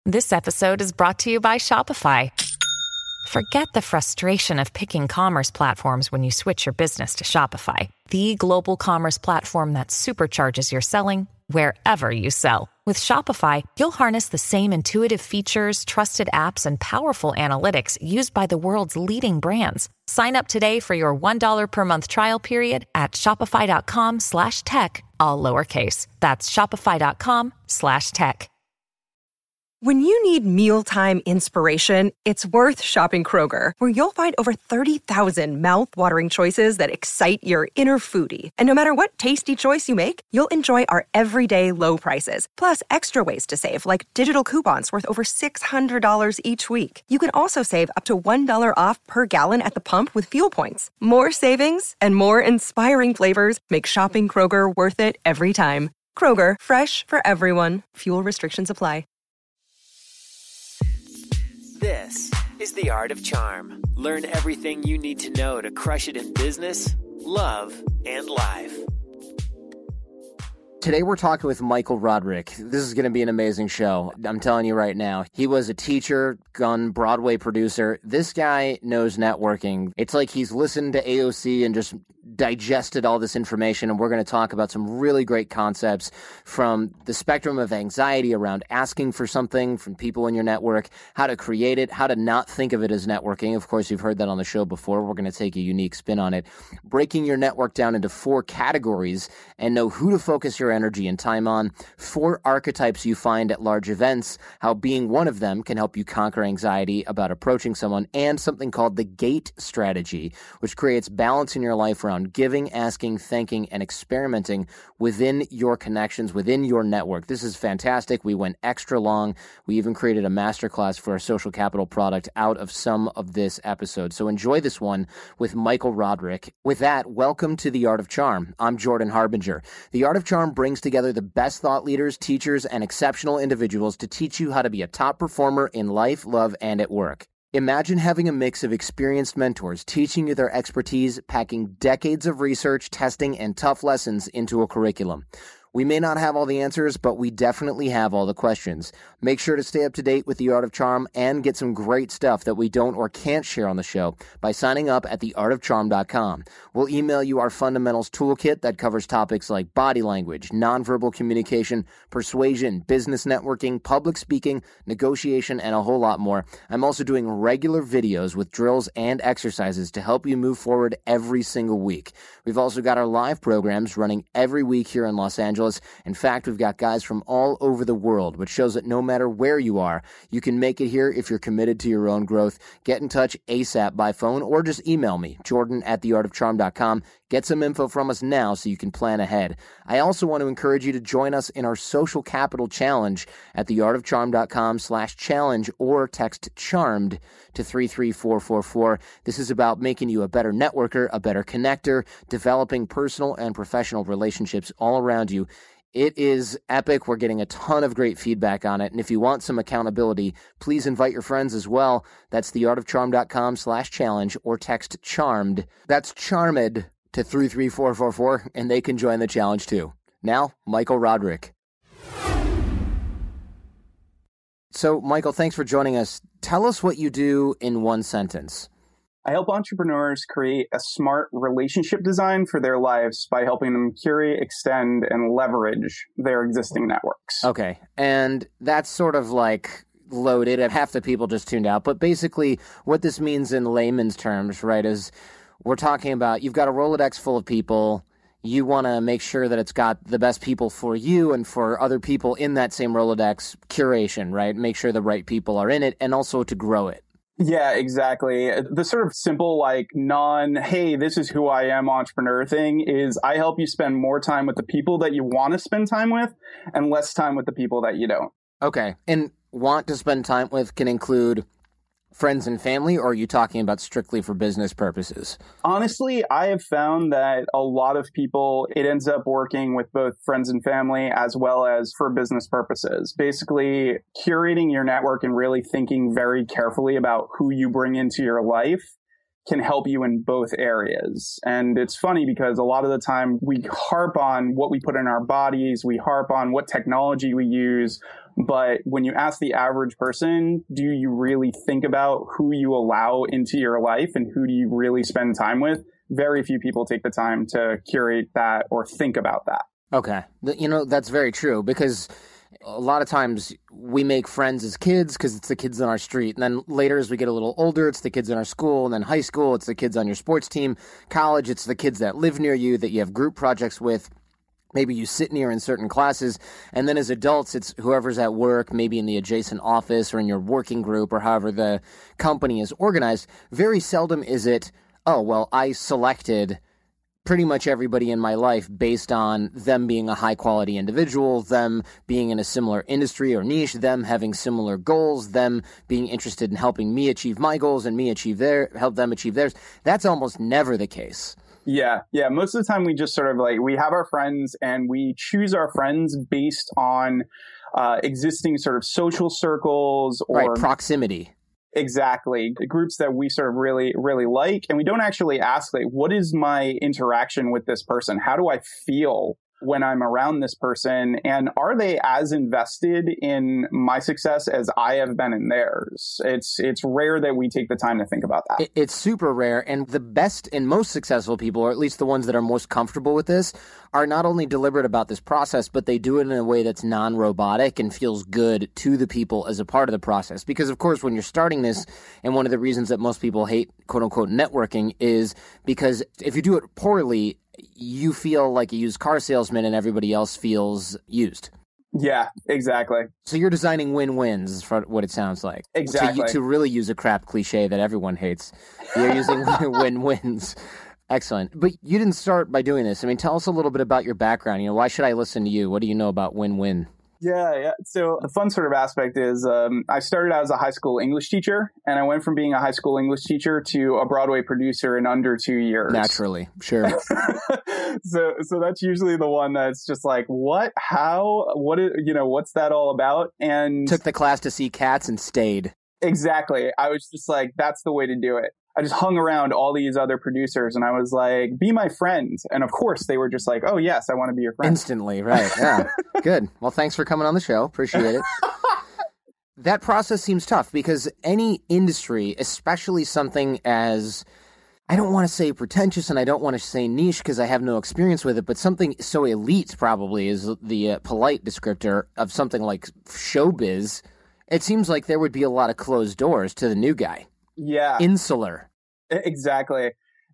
This episode is brought to you by Shopify. Forget the frustration of picking commerce platforms when you switch your business to Shopify, the global commerce platform that supercharges your selling wherever you sell. With Shopify, you'll harness the same intuitive features, trusted apps, and powerful analytics used by the world's leading brands. Sign up today for your $1 per month trial period at shopify.com/tech, all lowercase. That's shopify.com/tech. When you need mealtime inspiration, it's worth shopping Kroger, where you'll find over 30,000 mouth-watering choices that excite your inner foodie. And no matter what tasty choice you make, you'll enjoy our everyday low prices, plus extra ways to save, like digital coupons worth over $600 each week. You can also save up to $1 off per gallon at the pump with fuel points. More savings and more inspiring flavors make shopping Kroger worth it every time. Kroger, fresh for everyone. Fuel restrictions apply. This is The Art of Charm. Learn everything you need to know to crush it in business, love, and life. Today we're talking with Michael Roderick. This is going to be an amazing show. I'm telling you right now. He was a teacher, gun, Broadway producer. This guy knows networking. It's like he's listened to AOC and just digested all this information, and we're going to talk about some really great concepts from the spectrum of anxiety around asking for something from people in your network, how to create it, how to not think of it as networking. Of course, you've heard that on the show before. We're going to take a unique spin on it. Breaking your network down into 4 categories and know who to focus your energy and time on. 4 archetypes you find at large events, how being one of them can help you conquer anxiety about approaching someone, and something called the GATE strategy, which creates balance in your life around giving, asking, thanking, and experimenting within your connections, within your network. This is fantastic. We went extra long. We even created a masterclass for a social capital product out of some of this episode. So enjoy this one with Michael Roderick. With that, welcome to The Art of Charm. I'm Jordan Harbinger. The Art of Charm brings together the best thought leaders, teachers, and exceptional individuals to teach you how to be a top performer in life, love, and at work. Imagine having a mix of experienced mentors teaching you their expertise, packing decades of research, testing, and tough lessons into a curriculum. We may not have all the answers, but we definitely have all the questions. Make sure to stay up to date with The Art of Charm and get some great stuff that we don't or can't share on the show by signing up at theartofcharm.com. We'll email you our fundamentals toolkit that covers topics like body language, nonverbal communication, persuasion, business networking, public speaking, negotiation, and a whole lot more. I'm also doing regular videos with drills and exercises to help you move forward every single week. We've also got our live programs running every week here in Los Angeles. In fact, we've got guys from all over the world, which shows that no matter where you are, you can make it here if you're committed to your own growth. Get in touch ASAP by phone or just email me, jordan@theartofcharm.com. Get some info from us now so you can plan ahead. I also want to encourage you to join us in our Social Capital Challenge at theartofcharm.com/challenge or text CHARMED to 33444. This is about making you a better networker, a better connector, developing personal and professional relationships all around you. It is epic. We're getting a ton of great feedback on it. And if you want some accountability, please invite your friends as well. That's theartofcharm.com/challenge or text CHARMED. That's CHARMED to 33444, and they can join the challenge too. Now, Michael Roderick. So, Michael, thanks for joining us. Tell us what you do in one sentence. I help entrepreneurs create a smart relationship design for their lives by helping them curate, extend, and leverage their existing networks. Okay. And that's sort of like loaded, and half the people just tuned out. But basically, what this means in layman's terms, right, is we're talking about you've got a Rolodex full of people. You want to make sure that it's got the best people for you and for other people in that same Rolodex curation, right? Make sure the right people are in it and also to grow it. Yeah, exactly. The sort of simple, like hey, this is who I am entrepreneur thing is I help you spend more time with the people that you want to spend time with and less time with the people that you don't. Okay. And want to spend time with can include friends and family, or are you talking about strictly for business purposes? Honestly, I have found that a lot of people, it ends up working with both friends and family as well as for business purposes. Basically, curating your network and really thinking very carefully about who you bring into your life can help you in both areas. And it's funny because a lot of the time we harp on what we put in our bodies, we harp on what technology we use, But when you ask the average person, do you really think about who you allow into your life and who do you really spend time with? Very few people take the time to curate that or think about that. Okay. That's very true, because a lot of times we make friends as kids because it's the kids on our street. And then later, as we get a little older, it's the kids in our school. And then high school, it's the kids on your sports team. College, it's the kids that live near you that you have group projects with. Maybe you sit near in certain classes. And then as adults, it's whoever's at work, maybe in the adjacent office or in your working group or however the company is organized. Very seldom is it, oh, well, I selected pretty much everybody in my life based on them being a high-quality individual, them being in a similar industry or niche, them having similar goals, them being interested in helping me achieve my goals and me help them achieve theirs. That's almost never the case. Yeah. Most of the time we just sort of we have our friends and we choose our friends based on existing sort of social circles or right, proximity. Exactly. The groups that we sort of really, really like. And we don't actually ask, what is my interaction with this person? How do I feel when I'm around this person? And are they as invested in my success as I have been in theirs? It's rare that we take the time to think about that. It's super rare. And the best and most successful people, or at least the ones that are most comfortable with this, are not only deliberate about this process, but they do it in a way that's non-robotic and feels good to the people as a part of the process. Because, of course, when you're starting this, and one of the reasons that most people hate, quote-unquote, networking is because if you do it poorly, you feel like a used car salesman and everybody else feels used. Yeah, exactly. So you're designing win-wins is what it sounds like. Exactly. To really use a crap cliche that everyone hates. You're using win-wins. Excellent. But you didn't start by doing this. I mean, tell us a little bit about your background. Why should I listen to you? What do you know about win-win? Yeah. So the fun sort of aspect is I started out as a high school English teacher, and I went from being a high school English teacher to a Broadway producer in under 2 years. Naturally. Sure. So that's usually the one that's just what, how, what's that all about? And took the class to see Cats and stayed. Exactly. I was just that's the way to do it. I just hung around all these other producers and I was like, be my friend. And of course they were just like, oh yes, I want to be your friend. Instantly. Right. Yeah. Good. Well, thanks for coming on the show. Appreciate it. That process seems tough because any industry, especially something as, I don't want to say pretentious and I don't want to say niche because I have no experience with it, but something so elite probably is the polite descriptor of something like showbiz. It seems like there would be a lot of closed doors to the new guy. Yeah. Insular. Exactly.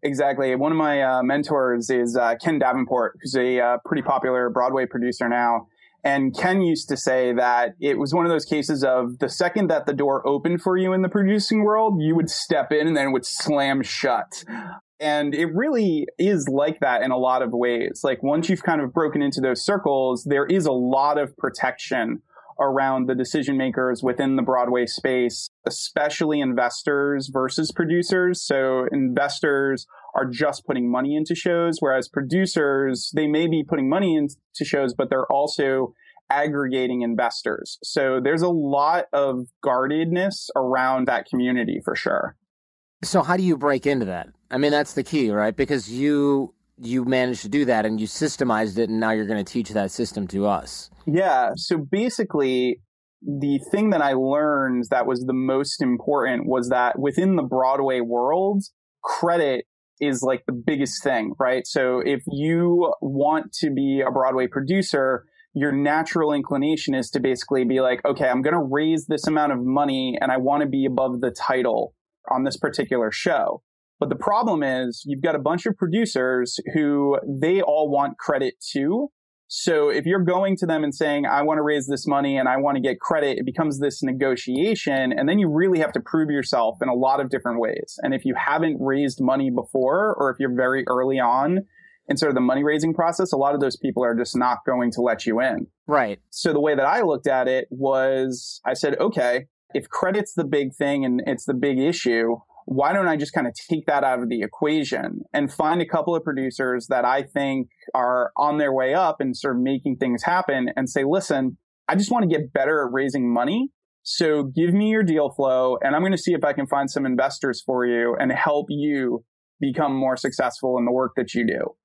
One of my mentors is Ken Davenport, who's a pretty popular Broadway producer now. And Ken used to say that it was one of those cases of the second that the door opened for you in the producing world, you would step in and then it would slam shut. And it really is like that in a lot of ways. Once you've kind of broken into those circles, there is a lot of protection around the decision makers within the Broadway space, especially investors versus producers. So investors are just putting money into shows, whereas producers, they may be putting money into shows, but they're also aggregating investors. So there's a lot of guardedness around that community for sure. So how do you break into that? I mean, that's the key, right? Because you managed to do that and you systemized it and now you're going to teach that system to us. Yeah. So basically, the thing that I learned that was the most important was that within the Broadway world, credit is the biggest thing, right? So if you want to be a Broadway producer, your natural inclination is to basically be okay, I'm going to raise this amount of money and I want to be above the title on this particular show. But the problem is you've got a bunch of producers who they all want credit too. So if you're going to them and saying, I want to raise this money and I want to get credit, it becomes this negotiation. And then you really have to prove yourself in a lot of different ways. And if you haven't raised money before, or if you're very early on in sort of the money raising process, a lot of those people are just not going to let you in. Right. So the way that I looked at it was I said, okay, if credit's the big thing and it's the big issue, why don't I just kind of take that out of the equation and find a couple of producers that I think are on their way up and sort of making things happen and say, listen, I just want to get better at raising money. So give me your deal flow and I'm going to see if I can find some investors for you and help you become more successful in the work that you do.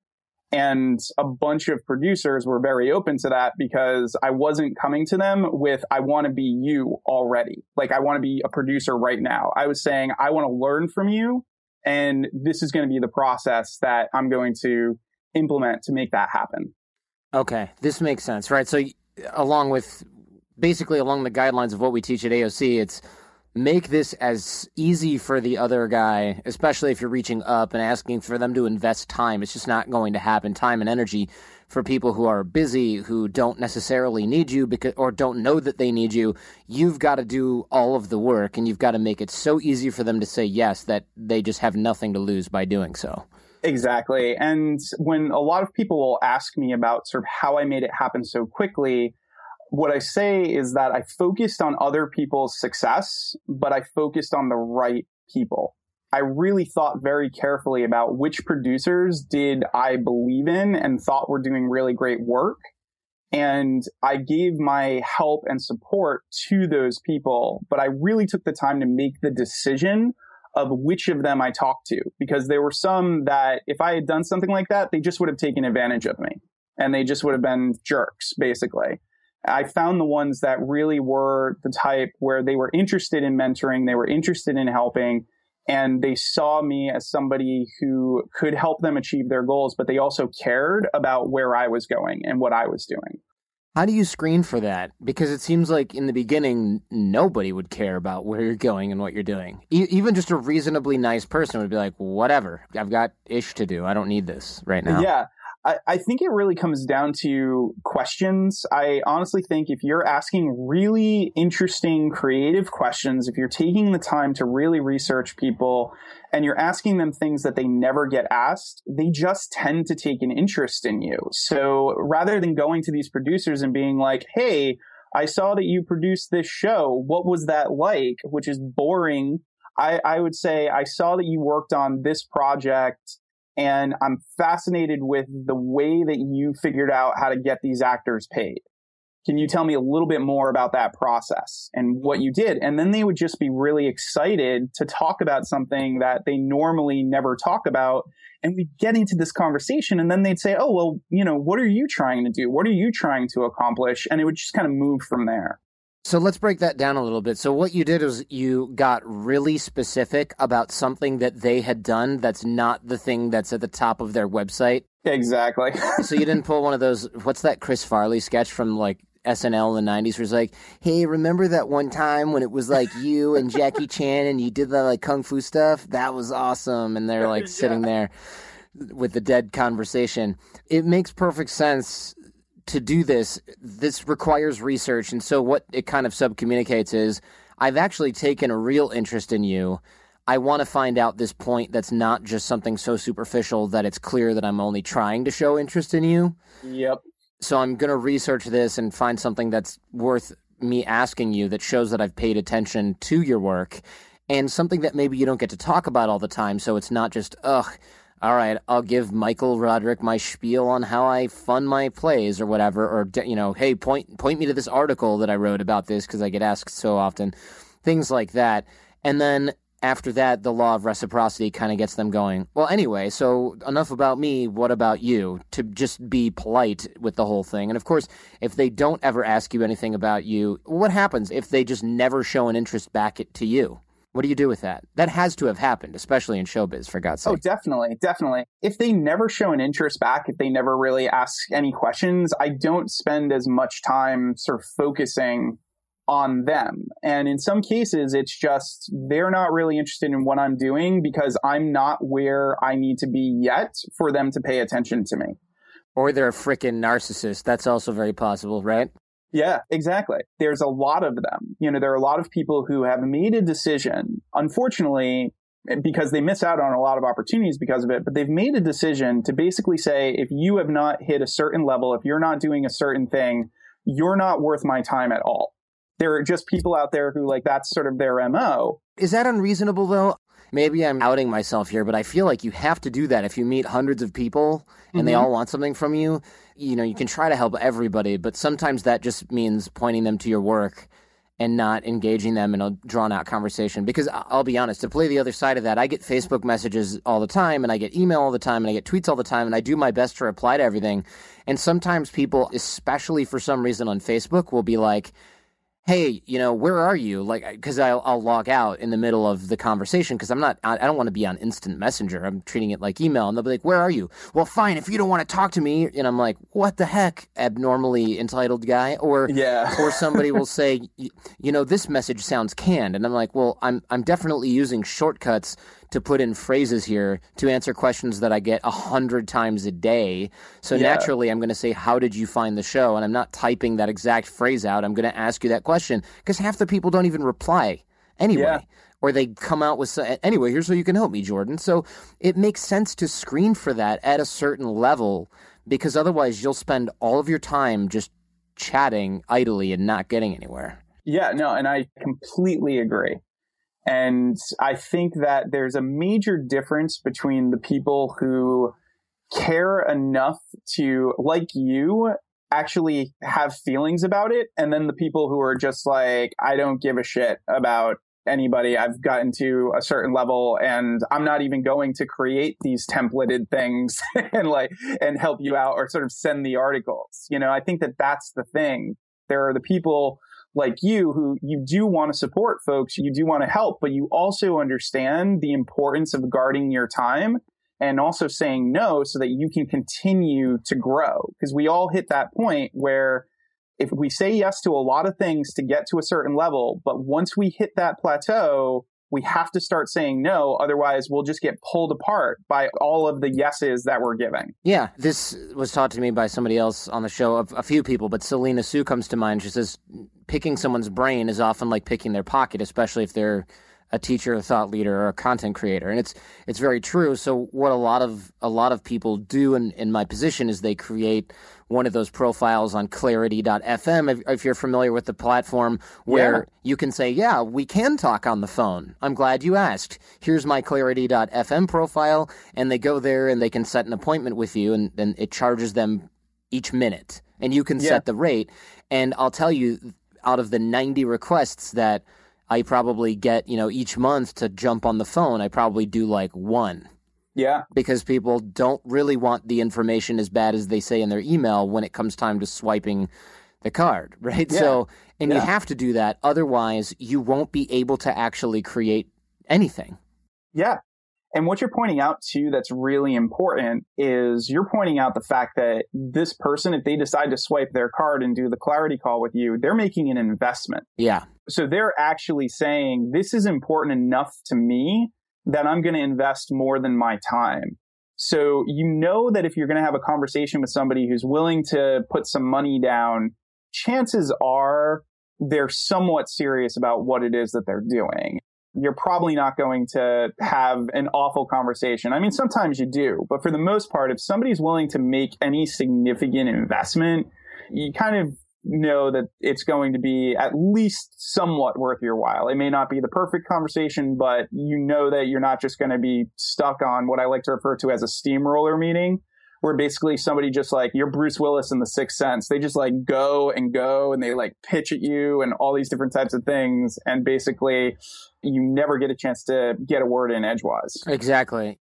And a bunch of producers were very open to that because I wasn't coming to them with, I want to be you already. Like, I want to be a producer right now. I was saying, I want to learn from you. And this is going to be the process that I'm going to implement to make that happen. Okay, this makes sense, right? So along the guidelines of what we teach at AOC, it's make this as easy for the other guy, especially if you're reaching up and asking for them to invest time. It's just not going to happen, time and energy, for people who are busy, who don't necessarily need you or don't know that they need you. You've got to do all of the work, and you've got to make it so easy for them to say yes that they just have nothing to lose by doing so. Exactly. And when a lot of people will ask me about sort of how I made it happen so quickly, what I say is that I focused on other people's success, but I focused on the right people. I really thought very carefully about which producers did I believe in and thought were doing really great work. And I gave my help and support to those people, but I really took the time to make the decision of which of them I talked to, because there were some that if I had done something like that, they just would have taken advantage of me and they just would have been jerks, basically. I found the ones that really were the type where they were interested in mentoring, they were interested in helping, and they saw me as somebody who could help them achieve their goals, but they also cared about where I was going and what I was doing. How do you screen for that? Because it seems like in the beginning, nobody would care about where you're going and what you're doing. Even just a reasonably nice person would be like, whatever, I've got ish to do. I don't need this right now. Yeah. I think it really comes down to questions. I honestly think if you're asking really interesting, creative questions, if you're taking the time to really research people and you're asking them things that they never get asked, they just tend to take an interest in you. So rather than going to these producers and being like, hey, I saw that you produced this show, what was that like? Which is boring. I would say, I saw that you worked on this project, and I'm fascinated with the way that you figured out how to get these actors paid. Can you tell me a little bit more about that process and what you did? And then they would just be really excited to talk about something that they normally never talk about. And we'd get into this conversation, and then they'd say, oh, well, what are you trying to do? What are you trying to accomplish? And it would just kind of move from there. So let's break that down a little bit. So what you did was you got really specific about something that they had done that's not the thing that's at the top of their website. Exactly. So you didn't pull one of those, what's that Chris Farley sketch from like SNL in the 90s where it's like, hey, remember that one time when it was like you and Jackie Chan and you did the like kung fu stuff? That was awesome. And they're like sitting there with the dead conversation. It makes perfect sense to do this. This requires research. And so what it kind of subcommunicates is, I've actually taken a real interest in you. I want to find out this point that's not just something so superficial that it's clear that I'm only trying to show interest in you. Yep. So I'm going to research this and find something that's worth me asking you that shows that I've paid attention to your work, and something that maybe you don't get to talk about all the time. So it's not just, all right, I'll give Michael Roderick my spiel on how I fund my plays or whatever, or, hey, point me to this article that I wrote about this because I get asked so often, things like that. And then after that, the law of reciprocity kind of gets them going. Well, anyway, so enough about me. What about you? To just be polite with the whole thing. And of course, if they don't ever ask you anything about you, what happens if they just never show an interest back to you? What do you do with that? That has to have happened, especially in showbiz, for God's sake. Oh, definitely. Definitely. If they never show an interest back, if they never really ask any questions, I don't spend as much time sort of focusing on them. And in some cases, it's just they're not really interested in what I'm doing because I'm not where I need to be yet for them to pay attention to me. Or they're a freaking narcissist. That's also very possible, right? Yeah, exactly. There's a lot of them. There are a lot of people who have made a decision, unfortunately, because they miss out on a lot of opportunities because of it, but they've made a decision to basically say, if you have not hit a certain level, if you're not doing a certain thing, you're not worth my time at all. There are just people out there who that's sort of their MO. Is that unreasonable, though? Maybe I'm outing myself here, but I feel like you have to do that if you meet hundreds of people and they all want something from you. You can try to help everybody, but sometimes that just means pointing them to your work and not engaging them in a drawn-out conversation. Because I'll be honest, to play the other side of that, I get Facebook messages all the time, and I get email all the time, and I get tweets all the time, and I do my best to reply to everything. And sometimes people, especially for some reason on Facebook, will be like, hey, where are you? Like, because I'll log out in the middle of the conversation because I don't want to be on instant messenger. I'm treating it like email. And they'll be like, where are you? Well, fine, if you don't want to talk to me. And I'm like, what the heck, abnormally entitled guy? Or somebody will say, this message sounds canned. And I'm like, well, I'm definitely using shortcuts to put in phrases here to answer questions that I get 100 times a day. So naturally, I'm going to say, how did you find the show? And I'm not typing that exact phrase out. I'm going to ask you that question because half the people don't even reply anyway. Yeah. Or they come out with, anyway, here's how you can help me, Jordan. So it makes sense to screen for that at a certain level because otherwise you'll spend all of your time just chatting idly and not getting anywhere. Yeah, no, and I completely agree. And I think that there's a major difference between the people who care enough to, like you, actually have feelings about it, and then the people who are just like, I don't give a shit about anybody. I've gotten to a certain level and I'm not even going to create these templated things and help you out or sort of send the articles. I think that that's the thing. There are the people like you who you do want to support folks, you do want to help, but you also understand the importance of guarding your time and also saying no so that you can continue to grow. Because we all hit that point where if we say yes to a lot of things to get to a certain level, but once we hit that plateau, we have to start saying no. Otherwise, we'll just get pulled apart by all of the yeses that we're giving. Yeah, this was taught to me by somebody else on the show, a few people, but Selena Sue comes to mind. She says picking someone's brain is often like picking their pocket, especially if they're a teacher, a thought leader, or a content creator. And it's very true. So what a lot of people do in my position is they create one of those profiles on Clarity.fm, if you're familiar with the platform, where you can say, yeah, we can talk on the phone. I'm glad you asked. Here's my Clarity.fm profile. And they go there and they can set an appointment with you, and it charges them each minute. And you can set the rate. And I'll tell you, out of the 90 requests that I probably get, each month to jump on the phone, I probably do like one. Yeah. Because people don't really want the information as bad as they say in their email when it comes time to swiping the card, right? Yeah. So, and you have to do that. Otherwise, you won't be able to actually create anything. Yeah. And what you're pointing out, too, that's really important is you're pointing out the fact that this person, if they decide to swipe their card and do the Clarity call with you, they're making an investment. Yeah. So they're actually saying, this is important enough to me that I'm going to invest more than my time. So you know that if you're going to have a conversation with somebody who's willing to put some money down, chances are they're somewhat serious about what it is that they're doing. You're probably not going to have an awful conversation. I mean, sometimes you do, but for the most part, if somebody's willing to make any significant investment, you kind of know that it's going to be at least somewhat worth your while. It may not be the perfect conversation, but you know that you're not just going to be stuck on what I like to refer to as a steamroller meeting, where basically somebody just like, you're Bruce Willis in The Sixth Sense. They just like go and they like pitch at you and all these different types of things. And basically you never get a chance to get a word in edgewise. Exactly.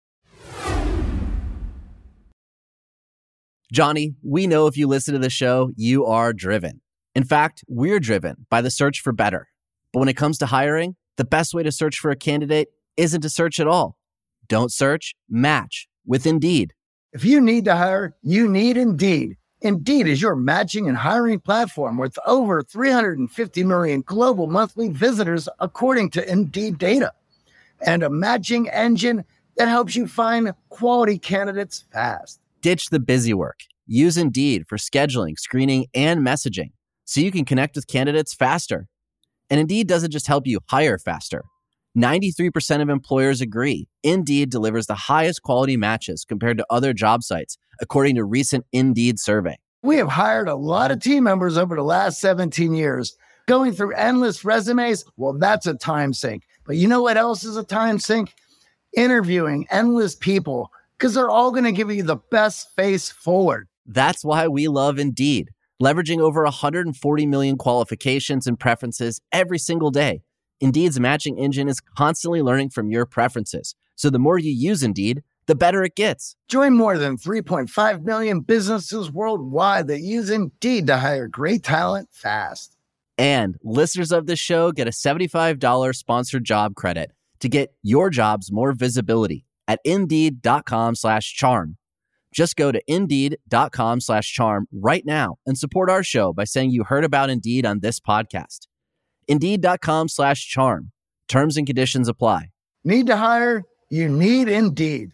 Johnny, we know if you listen to the show, you are driven. In fact, we're driven by the search for better. But when it comes to hiring, the best way to search for a candidate isn't to search at all. Don't search, match with Indeed. If you need to hire, you need Indeed. Indeed is your matching and hiring platform with over 350 million global monthly visitors, according to Indeed data. And a matching engine that helps you find quality candidates fast. Ditch the busy work. Use Indeed for scheduling, screening, and messaging so you can connect with candidates faster. And Indeed doesn't just help you hire faster. 93% of employers agree Indeed delivers the highest quality matches compared to other job sites, according to a recent Indeed survey. We have hired a lot of team members over the last 17 years. Going through endless resumes, well, that's a time sink. But you know what else is a time sink? Interviewing endless people, because they're all going to give you the best face forward. That's why we love Indeed. Leveraging over 140 million qualifications and preferences every single day, Indeed's matching engine is constantly learning from your preferences. So the more you use Indeed, the better it gets. Join more than 3.5 million businesses worldwide that use Indeed to hire great talent fast. And listeners of this show get a $75 sponsored job credit to get your jobs more visibility at Indeed.com/charm. Just go to Indeed.com/charm right now and support our show by saying you heard about Indeed on this podcast. Indeed.com/charm. Terms and conditions apply. Need to hire? You need Indeed.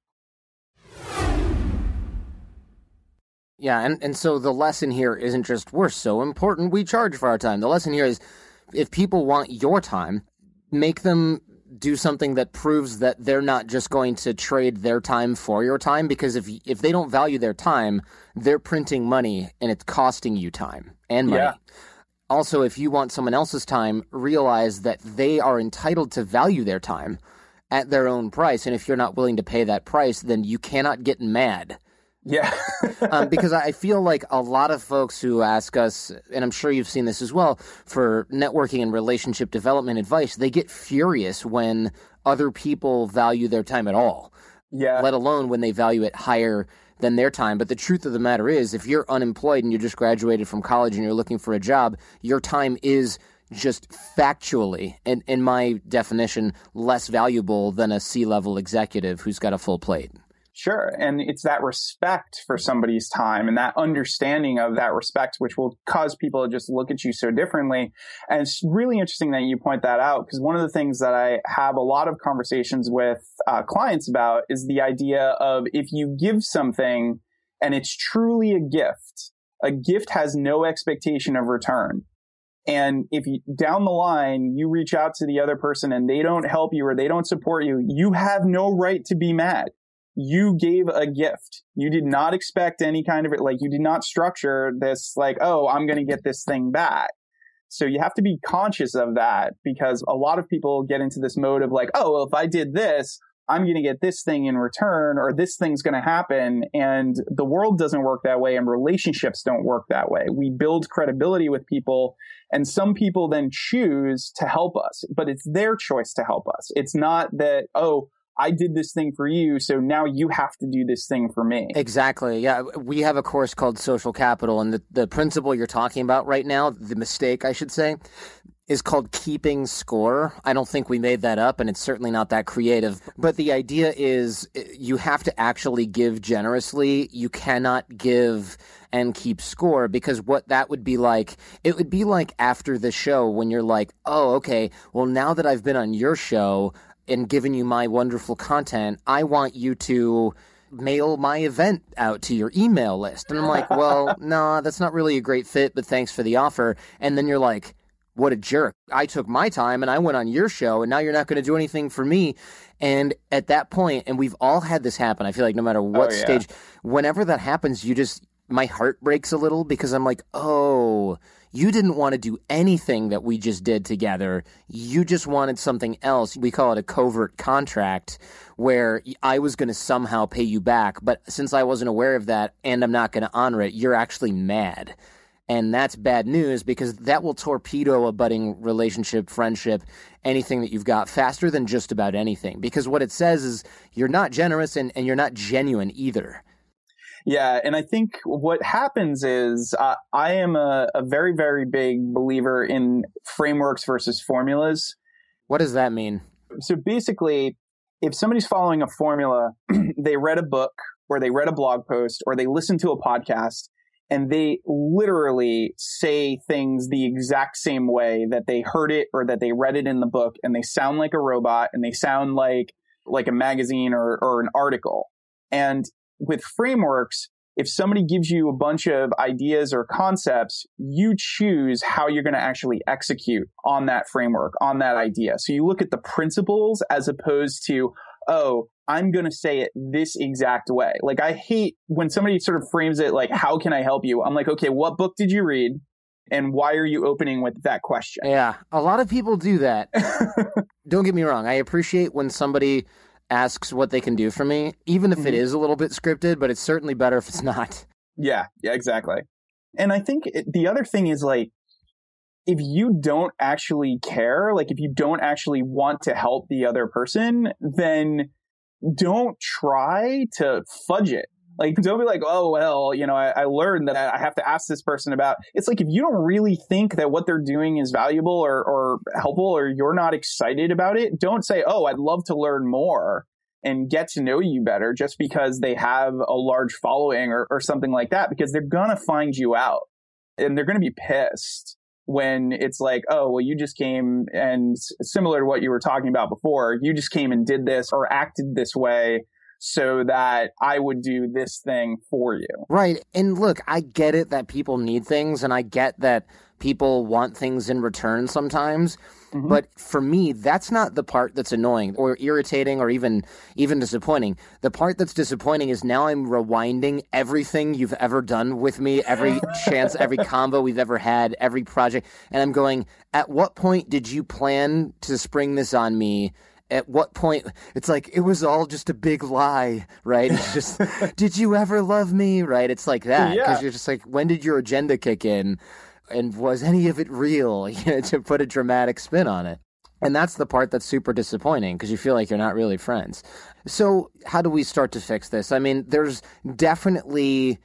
Yeah, and so the lesson here isn't just we're so important, we charge for our time. The lesson here is if people want your time, make them do something that proves that they're not just going to trade their time for your time, because if they don't value their time, they're printing money and it's costing you time and money. Yeah. Also, if you want someone else's time, realize that they are entitled to value their time at their own price. And if you're not willing to pay that price, then you cannot get mad. Yeah. Because I feel like a lot of folks who ask us, and I'm sure you've seen this as well, for networking and relationship development advice, they get furious when other people value their time at all. Yeah. Let alone when they value it higher than their time. But the truth of the matter is, if you're unemployed and you just graduated from college and you're looking for a job, your time is just factually, in my definition, less valuable than a C-level executive who's got a full plate. Sure. And it's that respect for somebody's time and that understanding of that respect, which will cause people to just look at you so differently. And it's really interesting that you point that out, because one of the things that I have a lot of conversations with clients about is the idea of if you give something and it's truly a gift has no expectation of return. And if you, down the line, you reach out to the other person and they don't help you or they don't support you, you have no right to be mad. You gave a gift. You did not expect any kind of it. Like, you did not structure this like, oh, I'm going to get this thing back. So you have to be conscious of that, because a lot of people get into this mode of like, oh, well, if I did this, I'm going to get this thing in return, or this thing's going to happen. And the world doesn't work that way, and relationships don't work that way. We build credibility with people, and some people then choose to help us, but it's their choice to help us. It's not that, oh, I did this thing for you, so now you have to do this thing for me. Exactly. Yeah. We have a course called Social Capital, and the principle you're talking about right now, the mistake, I should say, is called keeping score. I don't think we made that up, and it's certainly not that creative. But the idea is you have to actually give generously. You cannot give and keep score, because what that would be like, it would be like after the show when you're like, oh, okay, well, now that I've been on your show and given you my wonderful content, I want you to mail my event out to your email list. And I'm like, well, no, that's not really a great fit, but thanks for the offer. And then you're like, what a jerk. I took my time and I went on your show, and now you're not going to do anything for me. And at that point, and we've all had this happen, I feel like no matter what stage, whenever that happens, my heart breaks a little, because I'm like, oh, you didn't want to do anything that we just did together. You just wanted something else. We call it a covert contract, where I was going to somehow pay you back. But since I wasn't aware of that and I'm not going to honor it, you're actually mad. And that's bad news, because that will torpedo a budding relationship, friendship, anything that you've got faster than just about anything. Because what it says is you're not generous and you're not genuine either. Yeah, and I think what happens is I am a very, very big believer in frameworks versus formulas. What does that mean? So basically, if somebody's following a formula, they read a book or they read a blog post or they listen to a podcast, and they literally say things the exact same way that they heard it or that they read it in the book, and they sound like a robot and they sound like a magazine or an article. And with frameworks, if somebody gives you a bunch of ideas or concepts, you choose how you're going to actually execute on that framework, on that idea. So you look at the principles as opposed to, oh, I'm going to say it this exact way. Like, I hate when somebody sort of frames it like, how can I help you? I'm like, okay, what book did you read? And why are you opening with that question? Yeah, a lot of people do that. Don't get me wrong. I appreciate when somebody asks what they can do for me, even if it is a little bit scripted, but it's certainly better if it's not. Yeah, exactly. And I think the other thing is like, if you don't actually care, like if you don't actually want to help the other person, then don't try to fudge it. Like, don't be like, oh, well, you know, I learned that I have to ask this person about. It's like, if you don't really think that what they're doing is valuable or helpful, or you're not excited about it, don't say, oh, I'd love to learn more and get to know you better just because they have a large following or something like that, because they're going to find you out and they're going to be pissed when it's like, oh, well, you just came, and similar to what you were talking about before, you just came and did this or acted this way so that I would do this thing for you. Right. And look, I get it that people need things, and I get that people want things in return sometimes. Mm-hmm. But for me, that's not the part that's annoying or irritating or even disappointing. The part that's disappointing is now I'm rewinding everything you've ever done with me, every chance, every combo we've ever had, every project. And I'm going, at what point did you plan to spring this on me? At what point? It's like, it was all just a big lie, right? It's just, did you ever love me? Right? It's like that. Because you're just like, when did your agenda kick in? And was any of it real? You know, to put a dramatic spin on it. And that's the part that's super disappointing, because you feel like you're not really friends. So how do we start to fix this? I mean, there's definitely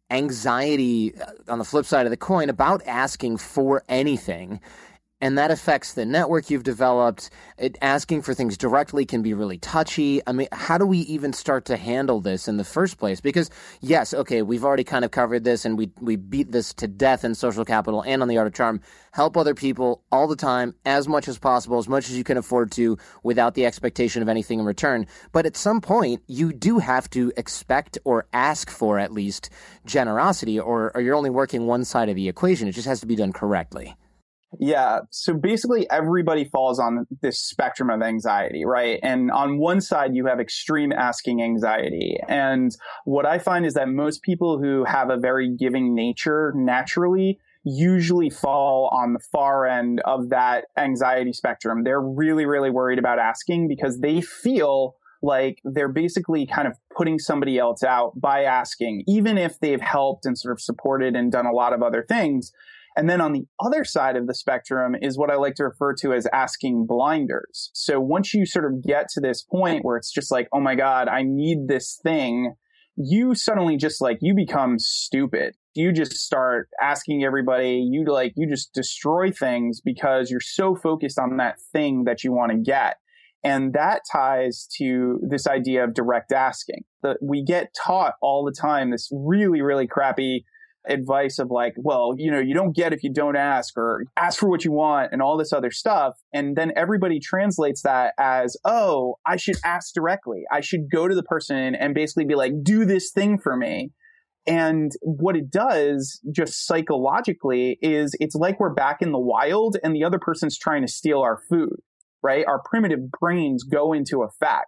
anxiety on the flip side of the coin about asking for anything. And that affects the network you've developed. Asking for things directly can be really touchy. I mean, how do we even start to handle this in the first place? Because, yes, okay, we've already kind of covered this, and we beat this to death in Social Capital and on The Art of Charm. Help other people all the time, as much as possible, as much as you can afford to, without the expectation of anything in return. But at some point, you do have to expect or ask for at least generosity, or you're only working one side of the equation. It just has to be done correctly. Yeah. So basically everybody falls on this spectrum of anxiety, right? And on one side, you have extreme asking anxiety. And what I find is that most people who have a very giving nature naturally usually fall on the far end of that anxiety spectrum. They're really, really worried about asking because they feel like they're basically kind of putting somebody else out by asking, even if they've helped and sort of supported and done a lot of other things. And then on the other side of the spectrum is what I like to refer to as asking blinders. So once you sort of get to this point where it's just like, oh my God, I need this thing, you suddenly just like, you become stupid. You just start asking everybody, you just destroy things because you're so focused on that thing that you want to get. And that ties to this idea of direct asking. We get taught all the time this really, really crappy advice of like, well, you know, you don't get if you don't ask, or ask for what you want and all this other stuff. And then everybody translates that as, oh, I should ask directly. I should go to the person and basically be like, do this thing for me. And what it does just psychologically is it's like we're back in the wild and the other person's trying to steal our food, right? Our primitive brains go into effect.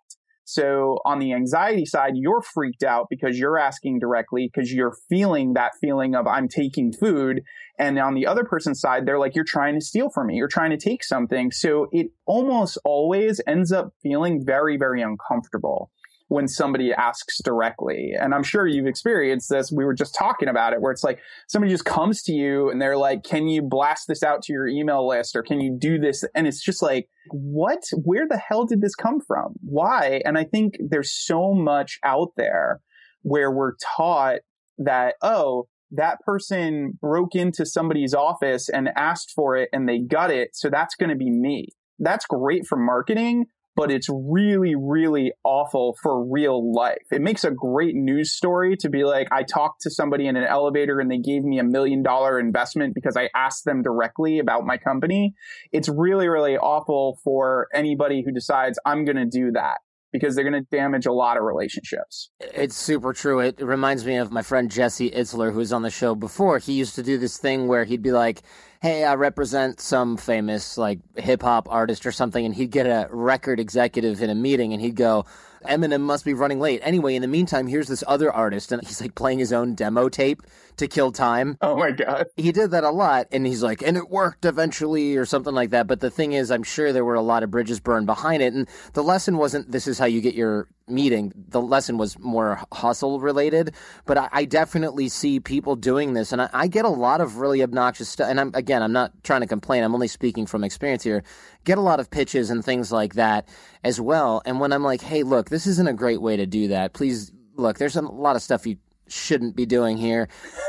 So on the anxiety side, you're freaked out because you're asking directly, because you're feeling that feeling of I'm taking food. And on the other person's side, they're like, you're trying to steal from me. You're trying to take something. So it almost always ends up feeling very, very uncomfortable when somebody asks directly. And I'm sure you've experienced this. We were just talking about it, where it's like somebody just comes to you and they're like, can you blast this out to your email list, or can you do this? And it's just like, what? Where the hell did this come from? Why? And I think there's so much out there where we're taught that, oh, that person broke into somebody's office and asked for it and they got it, so that's going to be me. That's great for marketing, but it's really, really awful for real life. It makes a great news story to be like, I talked to somebody in an elevator and they gave me $1 million investment because I asked them directly about my company. It's really, really awful for anybody who decides I'm going to do that, because they're going to damage a lot of relationships. It's super true. It reminds me of my friend Jesse Itzler, who was on the show before. He used to do this thing where he'd be like, hey, I represent some famous like hip hop artist or something, and he'd get a record executive in a meeting and he'd go, Eminem must be running late. Anyway, in the meantime, here's this other artist, and he's like playing his own demo tape to kill time. Oh my God. He did that a lot, and he's like, and it worked eventually or something like that. But the thing is, I'm sure there were a lot of bridges burned behind it. And the lesson wasn't, this is how you get your meeting. The lesson was more hustle related. But I definitely see people doing this, and I get a lot of really obnoxious stuff. And I'm not trying to complain. I'm only speaking from experience here. Get a lot of pitches and things like that as well. And when I'm like, hey, look, this isn't a great way to do that. Please, look, there's a lot of stuff you shouldn't be doing here.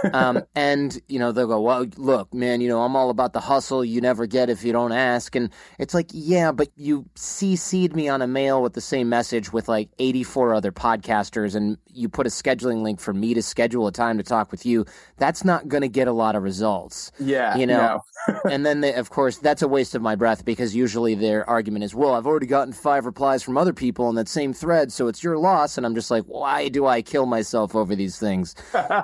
And, they'll go, well, look, man, I'm all about the hustle. You never get if you don't ask. And it's like, yeah, but you CC'd me on a mail with the same message with like 84 other podcasters, and you put a scheduling link for me to schedule a time to talk with you. That's not going to get a lot of results. Yeah. No. And then, of course, that's a waste of my breath, because usually their argument is, well, I've already gotten 5 replies from other people in that same thread, so it's your loss. And I'm just like, why do I kill myself over these things?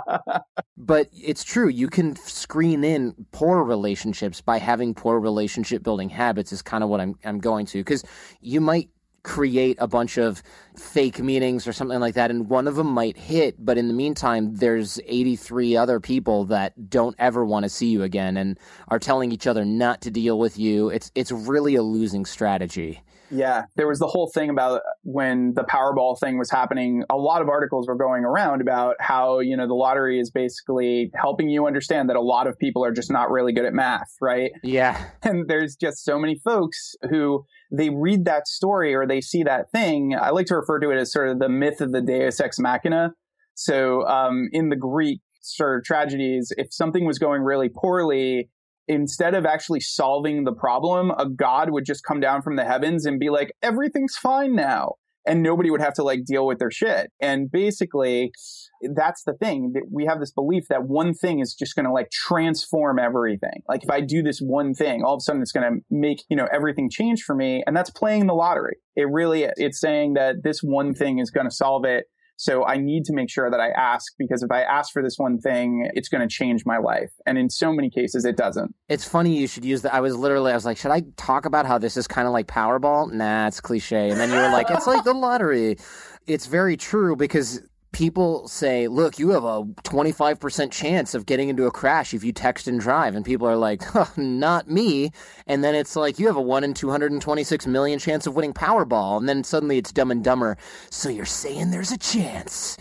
But it's true. You can screen in poor relationships by having poor relationship building habits is kind of what I'm going to, because you might create a bunch of fake meetings or something like that, and one of them might hit, but in the meantime, there's 83 other people that don't ever want to see you again and are telling each other not to deal with you. It's really a losing strategy. Yeah, there was the whole thing about when the Powerball thing was happening. A lot of articles were going around about how, the lottery is basically helping you understand that a lot of people are just not really good at math, right? Yeah. And there's just so many folks who they read that story or they see that thing. I like to refer to it as sort of the myth of the Deus Ex Machina. So in the Greek sort of tragedies, if something was going really poorly, instead of actually solving the problem, a god would just come down from the heavens and be like, everything's fine now. And nobody would have to like deal with their shit. And basically, that's the thing. We have this belief that one thing is just going to like transform everything. Like if I do this one thing, all of a sudden it's going to make, everything change for me. And that's playing the lottery. It's saying that this one thing is going to solve it. So I need to make sure that I ask, because if I ask for this one thing, it's going to change my life. And in so many cases, it doesn't. It's funny you should use that. I was like, should I talk about how this is kind of like Powerball? Nah, it's cliche. And then you were like, it's like the lottery. It's very true, because people say, look, you have a 25% chance of getting into a crash if you text and drive. And people are like, huh, not me. And then it's like, you have a 1 in 226 million chance of winning Powerball. And then suddenly it's Dumb and Dumber. So you're saying there's a chance.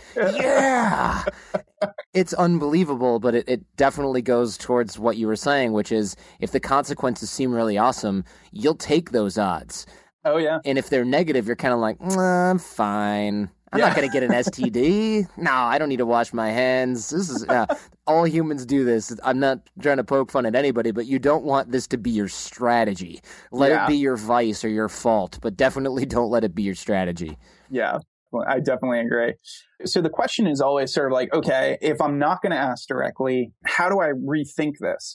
Yeah. It's unbelievable, but it definitely goes towards what you were saying, which is if the consequences seem really awesome, you'll take those odds. Oh, yeah. And if they're negative, you're kind of like, I'm fine. I'm not going to get an STD. No, I don't need to wash my hands. This is all humans do this. I'm not trying to poke fun at anybody, but you don't want this to be your strategy. Let it be your vice or your fault, but definitely don't let it be your strategy. Yeah, well, I definitely agree. So the question is always sort of like, okay, if I'm not going to ask directly, how do I rethink this?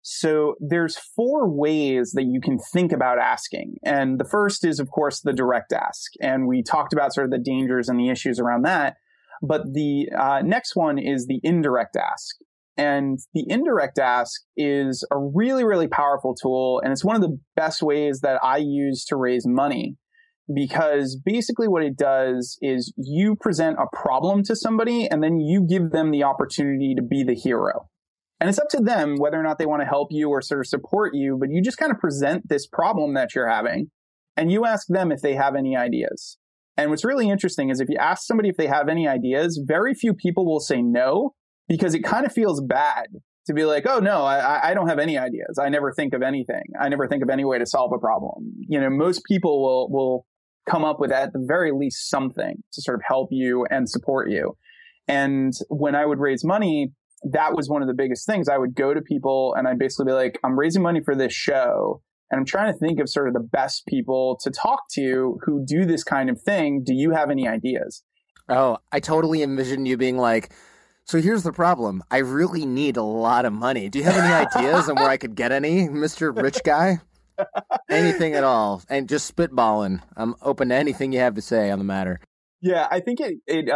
So there's 4 ways that you can think about asking. And the first is, of course, the direct ask. And we talked about sort of the dangers and the issues around that. But the next one is the indirect ask. And the indirect ask is a really, really powerful tool. And it's one of the best ways that I use to raise money. Because basically what it does is you present a problem to somebody and then you give them the opportunity to be the hero. And it's up to them whether or not they want to help you or sort of support you, but you just kind of present this problem that you're having and you ask them if they have any ideas. And what's really interesting is if you ask somebody if they have any ideas, very few people will say no, because it kind of feels bad to be like, oh, no, I don't have any ideas. I never think of anything. I never think of any way to solve a problem. Most people will come up with at the very least something to sort of help you and support you. And when I would raise money, that was one of the biggest things. I would go to people and I'd basically be like, I'm raising money for this show. And I'm trying to think of sort of the best people to talk to who do this kind of thing. Do you have any ideas? Oh, I totally envisioned you being like, so here's the problem. I really need a lot of money. Do you have any ideas on where I could get any, Mr. Rich Guy? Anything at all. And just spitballing. I'm open to anything you have to say on the matter. Yeah, I think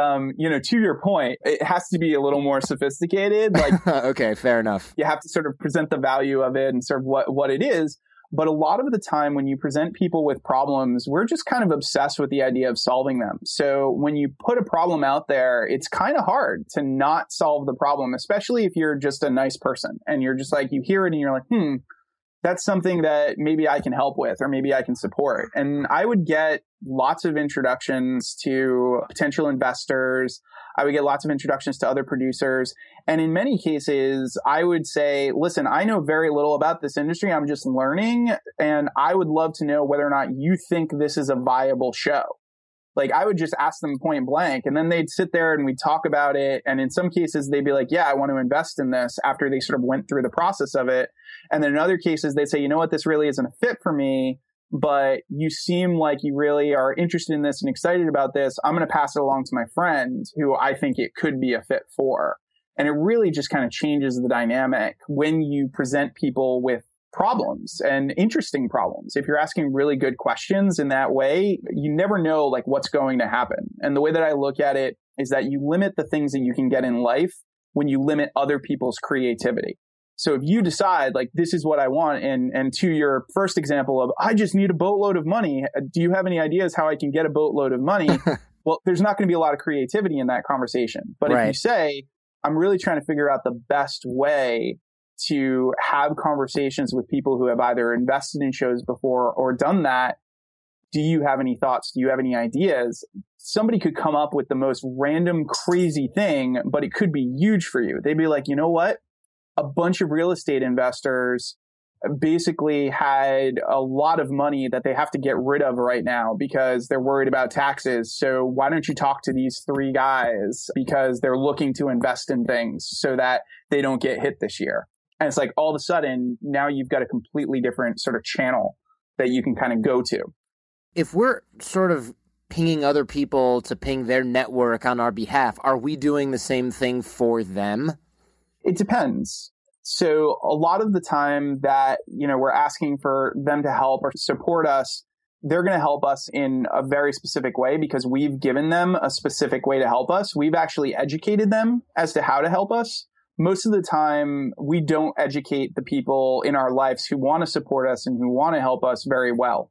to your point, it has to be a little more sophisticated. Like, okay, fair enough. You have to sort of present the value of it and sort of what it is. But a lot of the time when you present people with problems, we're just kind of obsessed with the idea of solving them. So when you put a problem out there, it's kind of hard to not solve the problem, especially if you're just a nice person and you're just like, you hear it and you're like, that's something that maybe I can help with or maybe I can support. And I would get lots of introductions to potential investors. I would get lots of introductions to other producers. And in many cases, I would say, listen, I know very little about this industry. I'm just learning. And I would love to know whether or not you think this is a viable show. Like, I would just ask them point blank, and then they'd sit there and we'd talk about it. And in some cases, they'd be like, yeah, I want to invest in this after they sort of went through the process of it. And then in other cases, they'd say, you know what, this really isn't a fit for me, but you seem like you really are interested in this and excited about this. I'm going to pass it along to my friend who I think it could be a fit for. And it really just kind of changes the dynamic when you present people with problems and interesting problems. If you're asking really good questions in that way, you never know like what's going to happen. And the way that I look at it is that you limit the things that you can get in life when you limit other people's creativity. So if you decide like, this is what I want, and to your first example of, I just need a boatload of money. Do you have any ideas how I can get a boatload of money? Well, there's not going to be a lot of creativity in that conversation. But if you say, I'm really trying to figure out the best way to have conversations with people who have either invested in shows before or done that. Do you have any thoughts? Do you have any ideas? Somebody could come up with the most random, crazy thing, but it could be huge for you. They'd be like, you know what? A bunch of real estate investors basically had a lot of money that they have to get rid of right now because they're worried about taxes. So why don't you talk to these 3 guys because they're looking to invest in things so that they don't get hit this year? And it's like all of a sudden, now you've got a completely different sort of channel that you can kind of go to. If we're sort of pinging other people to ping their network on our behalf, are we doing the same thing for them? It depends. So a lot of the time that, we're asking for them to help or support us, they're going to help us in a very specific way because we've given them a specific way to help us. We've actually educated them as to how to help us. Most of the time, we don't educate the people in our lives who want to support us and who want to help us very well.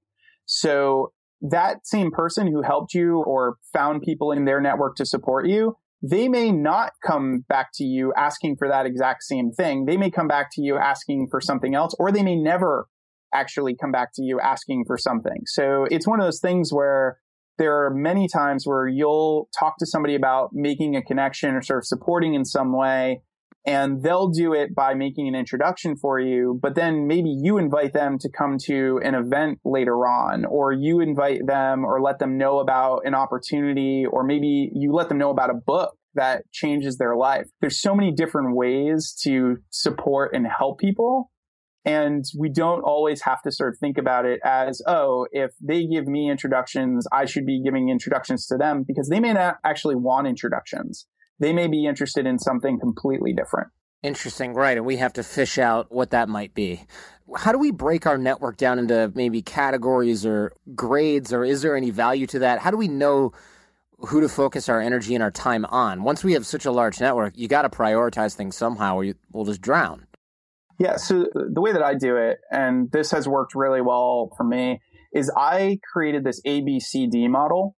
So that same person who helped you or found people in their network to support you, they may not come back to you asking for that exact same thing. They may come back to you asking for something else, or they may never actually come back to you asking for something. So it's one of those things where there are many times where you'll talk to somebody about making a connection or sort of supporting in some way, and they'll do it by making an introduction for you, but then maybe you invite them to come to an event later on, or you invite them or let them know about an opportunity, or maybe you let them know about a book that changes their life. There's so many different ways to support and help people. And we don't always have to sort of think about it as, oh, if they give me introductions, I should be giving introductions to them, because they may not actually want introductions. They may be interested in something completely different. Interesting, right. And we have to fish out what that might be. How do we break our network down into maybe categories or grades, or is there any value to that? How do we know who to focus our energy and our time on? Once we have such a large network, you got to prioritize things somehow or we'll just drown. Yeah, so the way that I do it, and this has worked really well for me, is I created this ABCD model.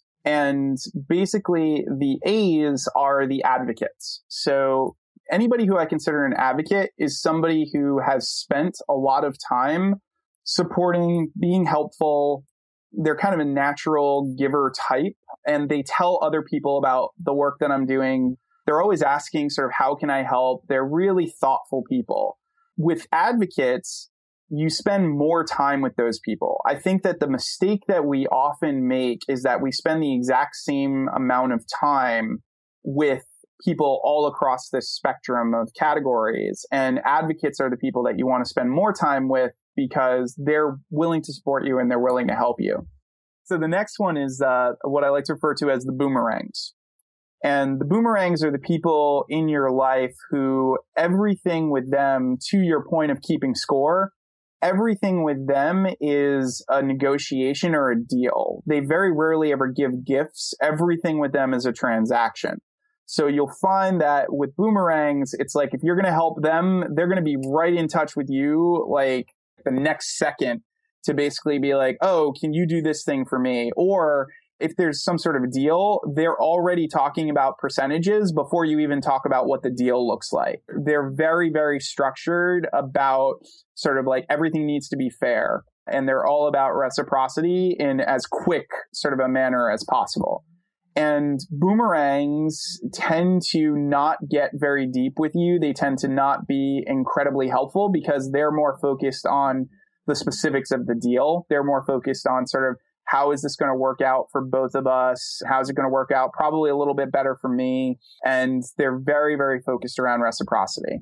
And basically, the A's are the advocates. So anybody who I consider an advocate is somebody who has spent a lot of time supporting, being helpful. They're kind of a natural giver type, and they tell other people about the work that I'm doing. They're always asking sort of, how can I help? They're really thoughtful people. With advocates, you spend more time with those people. I think that the mistake that we often make is that we spend the exact same amount of time with people all across this spectrum of categories. And advocates are the people that you want to spend more time with because they're willing to support you and they're willing to help you. So the next one is what I like to refer to as the boomerangs. And the boomerangs are the people in your life who everything with them, to your point of keeping score, everything with them is a negotiation or a deal. They very rarely ever give gifts. Everything with them is a transaction. So you'll find that with boomerangs, it's like if you're going to help them, they're going to be right in touch with you like the next second to basically be like, oh, can you do this thing for me? Or if there's some sort of deal, they're already talking about percentages before you even talk about what the deal looks like. They're very, very structured about sort of like everything needs to be fair. And they're all about reciprocity in as quick sort of a manner as possible. And boomerangs tend to not get very deep with you. They tend to not be incredibly helpful because they're more focused on the specifics of the deal. They're more focused on sort of how is this going to work out for both of us? How's it going to work out? Probably a little bit better for me. And they're very, very focused around reciprocity.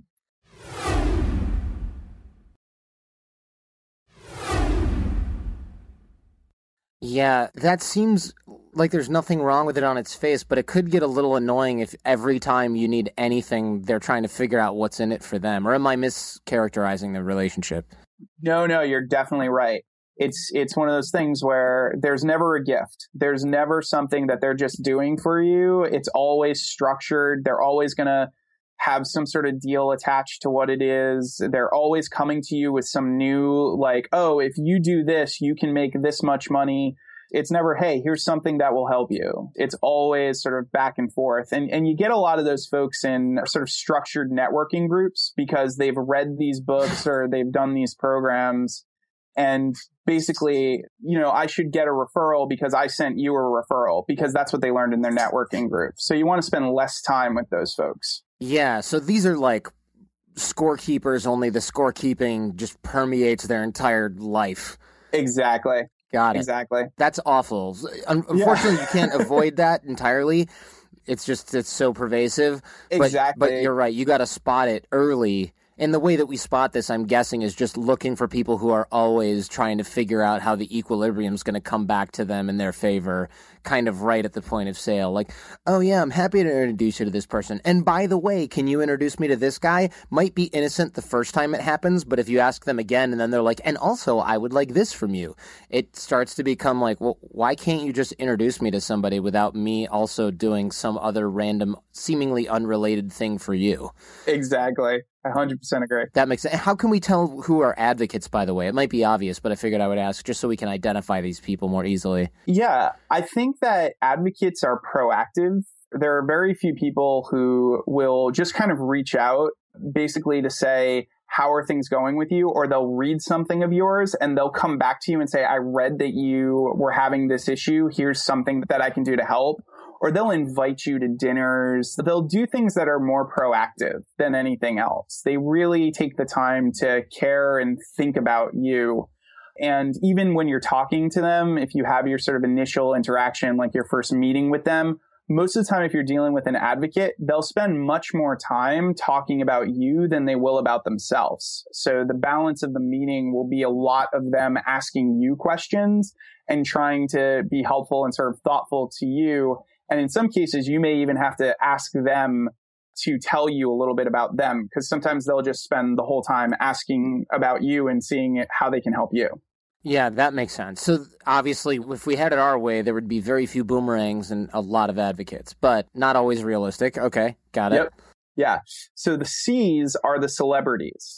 Yeah, that seems like there's nothing wrong with it on its face, but it could get a little annoying if every time you need anything, they're trying to figure out what's in it for them. Or am I mischaracterizing the relationship? No, you're definitely right. It's one of those things where there's never a gift. There's never something that they're just doing for you. It's always structured. They're always going to have some sort of deal attached to what it is. They're always coming to you with some new, like, oh, if you do this, you can make this much money. It's never, hey, here's something that will help you. It's always sort of back and forth. And you get a lot of those folks in sort of structured networking groups because they've read these books or they've done these programs. And basically, I should get a referral because I sent you a referral because that's what they learned in their networking group. So you want to spend less time with those folks. Yeah. So these are like scorekeepers, only the scorekeeping just permeates their entire life. Exactly. Got it. Exactly. That's awful. Unfortunately, You can't avoid that entirely. It's so pervasive. Exactly. But you're right. You got to spot it early. And the way that we spot this, I'm guessing, is just looking for people who are always trying to figure out how the equilibrium is going to come back to them in their favor, kind of right at the point of sale. Like, oh, yeah, I'm happy to introduce you to this person. And by the way, can you introduce me to this guy? Might be innocent the first time it happens, but if you ask them again and then they're like, and also I would like this from you, it starts to become like, well, why can't you just introduce me to somebody without me also doing some other random, seemingly unrelated thing for you? Exactly. I 100% agree. That makes sense. How can we tell who are advocates, by the way? It might be obvious, but I figured I would ask just so we can identify these people more easily. Yeah, I think that advocates are proactive. There are very few people who will just kind of reach out basically to say, how are things going with you? Or they'll read something of yours and they'll come back to you and say, I read that you were having this issue. Here's something that I can do to help. Or they'll invite you to dinners. They'll do things that are more proactive than anything else. They really take the time to care and think about you. And even when you're talking to them, if you have your sort of initial interaction, like your first meeting with them, most of the time, if you're dealing with an advocate, they'll spend much more time talking about you than they will about themselves. So the balance of the meeting will be a lot of them asking you questions and trying to be helpful and sort of thoughtful to you. And in some cases, you may even have to ask them to tell you a little bit about them, because sometimes they'll just spend the whole time asking about you and seeing how they can help you. Yeah, that makes sense. So obviously, if we had it our way, there would be very few boomerangs and a lot of advocates, but not always realistic. Okay, got it. Yep. Yeah. So the C's are the celebrities.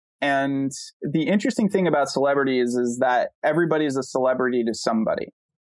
And the interesting thing about celebrities is that everybody is a celebrity to somebody.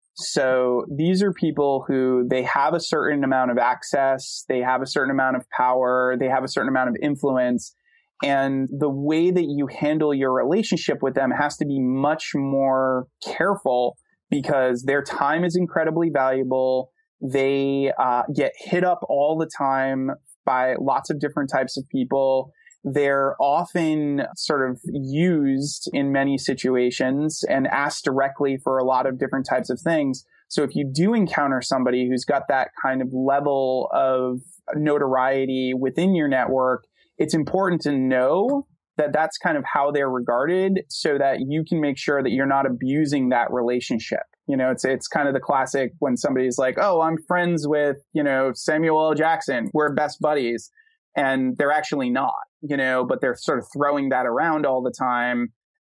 So these are people who they have a certain amount of access, they have a certain amount of power, they have a certain amount of influence. And the way that you handle your relationship with them has to be much more careful because their time is incredibly valuable. They get hit up all the time by lots of different types of people. They're often sort of used in many situations and asked directly for a lot of different types of things. So if you do encounter somebody who's got that kind of level of notoriety within your network, it's important to know that that's kind of how they're regarded so that you can make sure that you're not abusing that relationship. You know, it's kind of the classic when somebody's like, oh, I'm friends with, Samuel L. Jackson. We're best buddies. And they're actually not, but they're sort of throwing that around all the time.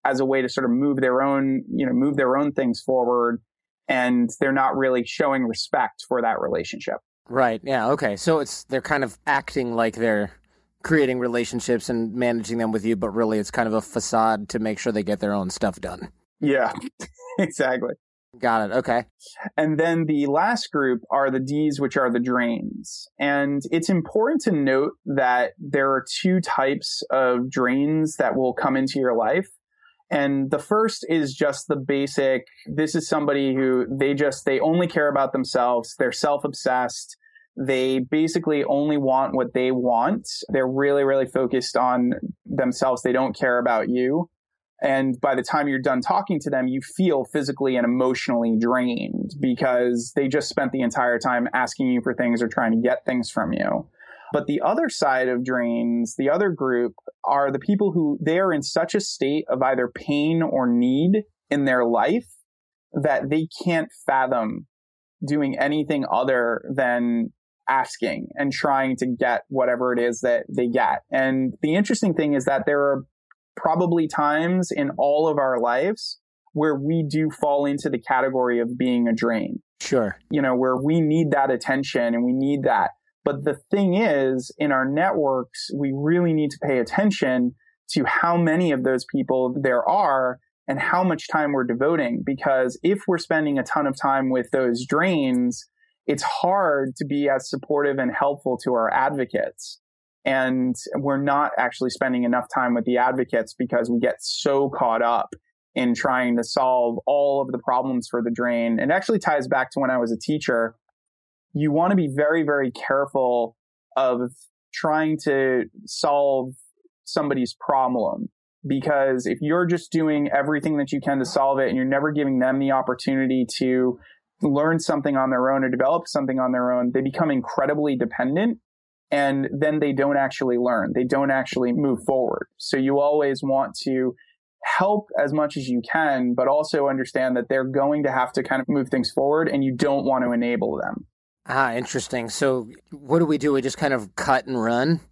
as a way to sort of move their own things forward. And they're not really showing respect for that relationship. Right. Yeah. Okay. So they're kind of acting like they're creating relationships and managing them with you, but really it's kind of a facade to make sure they get their own stuff done. Yeah, exactly. Got it. Okay. And then the last group are the Ds, which are the drains. And it's important to note that there are two types of drains that will come into your life. And the first is just the basic, this is somebody who they only care about themselves. They're self-obsessed. They basically only want what they want. They're really, really focused on themselves. They don't care about you. And by the time you're done talking to them, you feel physically and emotionally drained because they just spent the entire time asking you for things or trying to get things from you. But the other side of drains, the other group, are the people who they are in such a state of either pain or need in their life that they can't fathom doing anything other than asking and trying to get whatever it is that they get. And the interesting thing is that there are probably times in all of our lives where we do fall into the category of being a drain. Sure. Where we need that attention and we need that. But the thing is, in our networks, we really need to pay attention to how many of those people there are and how much time we're devoting. Because if we're spending a ton of time with those drains, it's hard to be as supportive and helpful to our advocates. And we're not actually spending enough time with the advocates because we get so caught up in trying to solve all of the problems for the drain. It actually ties back to when I was a teacher. You want to be very, very careful of trying to solve somebody's problem, because if you're just doing everything that you can to solve it and you're never giving them the opportunity to learn something on their own or develop something on their own, they become incredibly dependent. And then they don't actually learn. They don't actually move forward. So you always want to help as much as you can, but also understand that they're going to have to kind of move things forward and you don't want to enable them. Ah, interesting. So what do? We just kind of cut and run?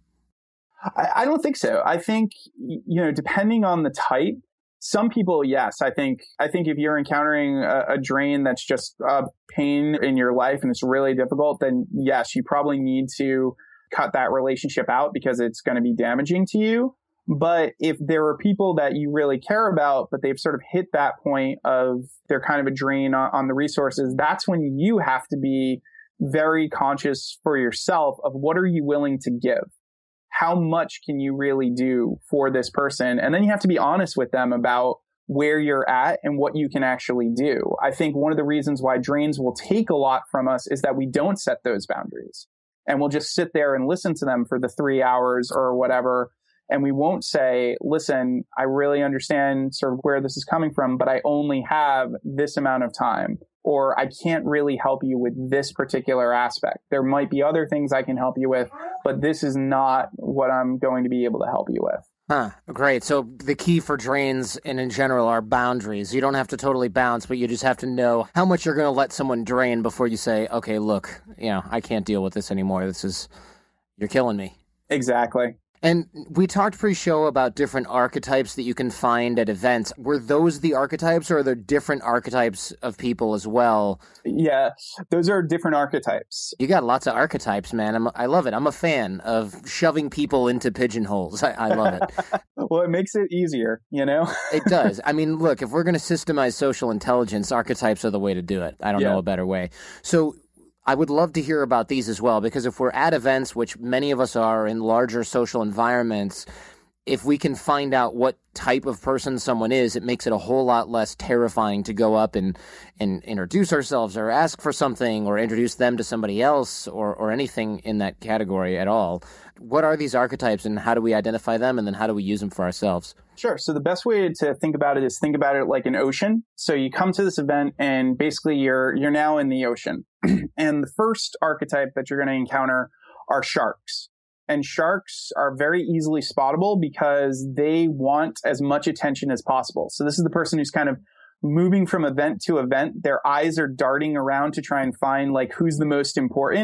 I don't think so. I think, depending on the type, some people, yes. I think if you're encountering a drain that's just a pain in your life and it's really difficult, then yes, you probably need to cut that relationship out because it's going to be damaging to you. But if there are people that you really care about, but they've sort of hit that point of they're kind of a drain on the resources, that's when you have to be very conscious for yourself of what are you willing to give? How much can you really do for this person? And then you have to be honest with them about where you're at and what you can actually do. I think one of the reasons why drains will take a lot from us is that we don't set those boundaries. And we'll just sit there and listen to them for the 3 hours or whatever. And we won't say, listen, I really understand sort of where this is coming from, but I only have this amount of time. Or I can't really help you with this particular aspect. There might be other things I can help you with, but this is not what I'm going to be able to help you with. Huh. Great. So the key for drains and in general are boundaries. You don't have to totally bounce, but you just have to know how much you're going to let someone drain before you say, okay, look, I can't deal with this anymore. You're killing me. Exactly. And we talked pre-show about different archetypes that you can find at events. Were those the archetypes, or are there different archetypes of people as well? Yeah, those are different archetypes. You got lots of archetypes, man. I love it. I'm a fan of shoving people into pigeonholes. I love it. Well, it makes it easier, It does. I mean, look, if we're going to systemize social intelligence, archetypes are the way to do it. I don't know a better way. So I would love to hear about these as well, because if we're at events, which many of us are in larger social environments, if we can find out what type of person someone is, it makes it a whole lot less terrifying to go up and introduce ourselves or ask for something or introduce them to somebody else or anything in that category at all. What are these archetypes and how do we identify them, and then how do we use them for ourselves? Sure. So the best way to think about it is think about it like an ocean. So you come to this event and basically you're now in the ocean. And the first archetype that you're going to encounter are sharks. And sharks are very easily spottable because they want as much attention as possible. So this is the person who's kind of moving from event to event. Their eyes are darting around to try and find like who's the most important.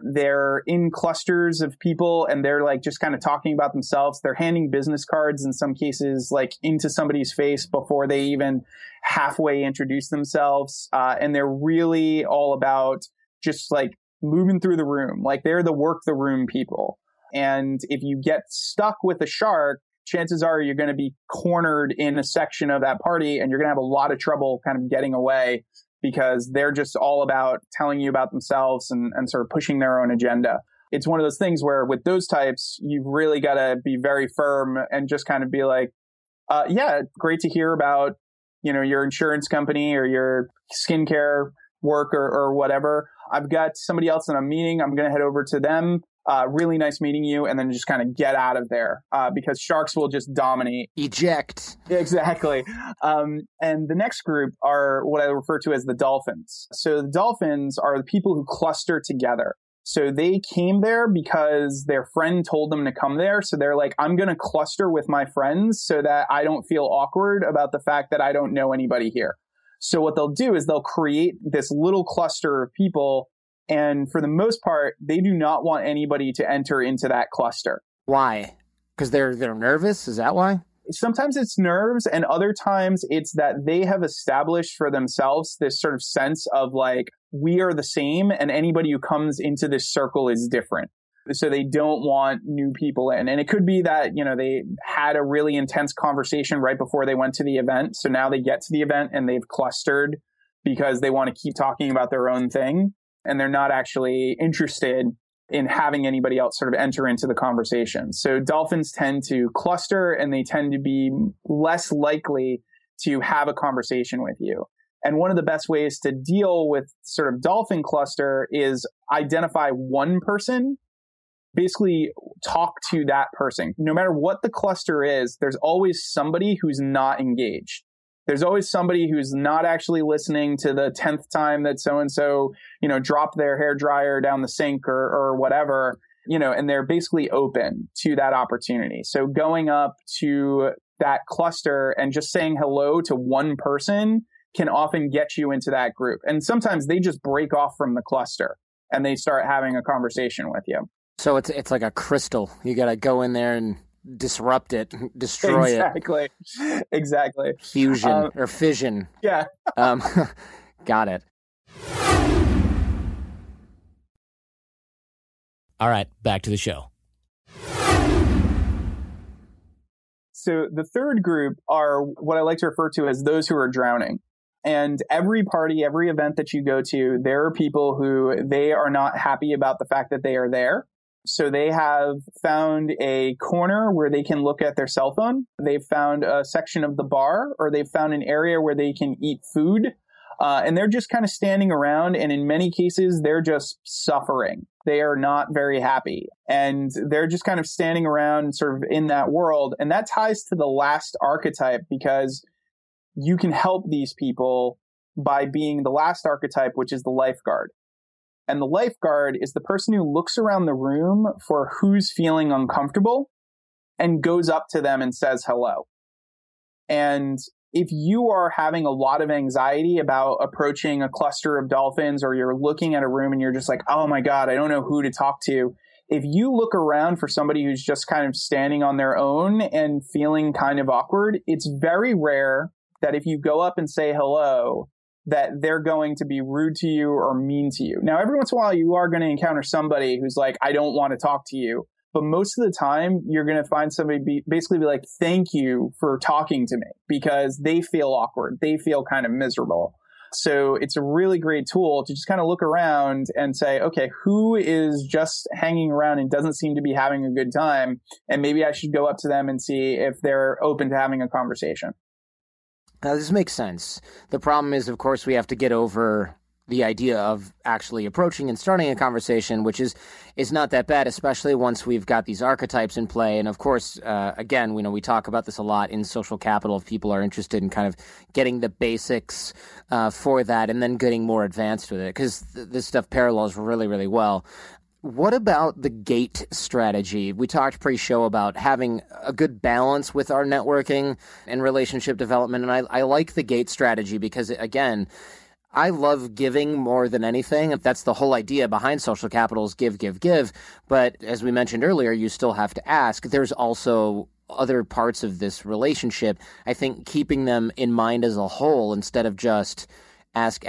They're in clusters of people and they're like just kind of talking about themselves. They're handing business cards in some cases like into somebody's face before they even halfway introduce themselves. And they're really all about just like moving through the room. Like they're the work the room people. And if you get stuck with a shark, chances are you're going to be cornered in a section of that party and you're going to have a lot of trouble kind of getting away because they're just all about telling you about themselves and sort of pushing their own agenda. It's one of those things where with those types, you've really got to be very firm and just kind of be like, yeah, great to hear about, your insurance company or your skincare work or whatever. I've got somebody else in a meeting. I'm going to head over to them. Really nice meeting you, and then just kind of get out of there because sharks will just dominate. Eject. Exactly. And the next group are what I refer to as the dolphins. So the dolphins are the people who cluster together. So they came there because their friend told them to come there. So they're like, I'm going to cluster with my friends so that I don't feel awkward about the fact that I don't know anybody here. So what they'll do is they'll create this little cluster of people. And for the most part, they do not want anybody to enter into that cluster. Why? Because they're nervous? Is that why? Sometimes it's nerves, and other times it's that they have established for themselves this sort of sense of like, we are the same, and anybody who comes into this circle is different. So they don't want new people in. And it could be that, they had a really intense conversation right before they went to the event. So now they get to the event and they've clustered because they want to keep talking about their own thing. And they're not actually interested in having anybody else sort of enter into the conversation. So dolphins tend to cluster and they tend to be less likely to have a conversation with you. And one of the best ways to deal with sort of dolphin cluster is identify one person, basically talk to that person. No matter what the cluster is, there's always somebody who's not engaged. There's always somebody who's not actually listening to the 10th time that so-and-so, dropped their hairdryer down the sink or whatever, and they're basically open to that opportunity. So going up to that cluster and just saying hello to one person can often get you into that group. And sometimes they just break off from the cluster and they start having a conversation with you. So it's like a crystal. You got to go in there and disrupt it, destroy it. Exactly. Fusion or fission. Yeah. Got it. All right, back to the show. So the third group are what I like to refer to as those who are drowning. And every party, every event that you go to, there are people who they are not happy about the fact that they are there. So they have found a corner where they can look at their cell phone. They've found a section of the bar, or they've found an area where they can eat food. And they're just kind of standing around. And in many cases, they're just suffering. They are not very happy. And they're just kind of standing around sort of in that world. And that ties to the last archetype, because you can help these people by being the last archetype, which is the lifeguard. And the lifeguard is the person who looks around the room for who's feeling uncomfortable and goes up to them and says hello. And if you are having a lot of anxiety about approaching a cluster of dolphins, or you're looking at a room and you're just like, oh my God, I don't know who to talk to. If you look around for somebody who's just kind of standing on their own and feeling kind of awkward, it's very rare that if you go up and say hello, that they're going to be rude to you or mean to you. Now, every once in a while, you are going to encounter somebody who's like, I don't want to talk to you. But most of the time, you're going to find somebody basically be like, thank you for talking to me, because they feel awkward. They feel kind of miserable. So it's a really great tool to just kind of look around and say, okay, who is just hanging around and doesn't seem to be having a good time? And maybe I should go up to them and see if they're open to having a conversation. Now, this makes sense. The problem is, of course, we have to get over the idea of actually approaching and starting a conversation, which is not that bad, especially once we've got these archetypes in play. And of course, again, we talk about this a lot in Social Capital if people are interested in kind of getting the basics for that and then getting more advanced with it, because this stuff parallels really, really well. What about the gate strategy? We talked pre-show about having a good balance with our networking and relationship development, and I like the gate strategy because, again, I love giving more than anything. That's the whole idea behind Social Capital is give, give, give. But as we mentioned earlier, you still have to ask. There's also other parts of this relationship. I think keeping them in mind as a whole instead of just ask,